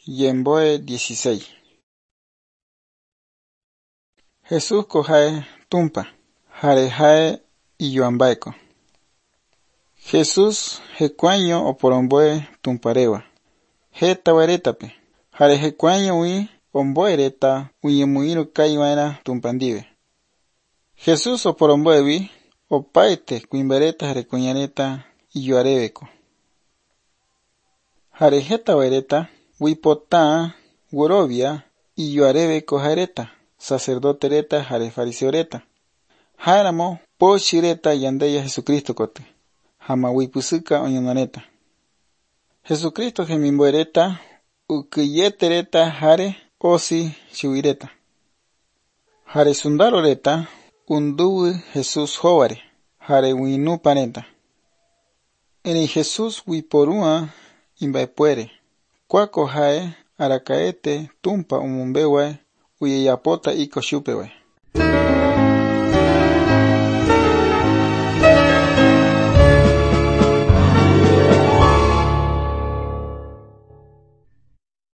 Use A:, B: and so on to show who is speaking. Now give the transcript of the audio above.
A: Yemboe 16. Jesús cojae tumpa, jare jae iyuambaeko. Jesús jekuaño oporomboe tumparewa. Jeta waretape, jare jekuaño ui omboe reta uñemuiru kaiwaera tumpandive. Jesús oporomboevi opaete kuimbareta jare kuñareta iyuareveko. Jare jeta wareta wipota worovia iyuareveko jareta, sacerdote reta jare fariseo reta. Jaeramo pochi reta yandeya Jesucristo kote, jama wipusuka oñonareta. Jesucristo jemimboe reta ukiyete reta jare osi chiwireta. Jare sundaro reta unduwi Jesús joware, jare winupa reta. Eni Jesús wiporua imbaepuere. Cuaco jae arakaete tumpa umumbewae uyeyapota iko xupewae.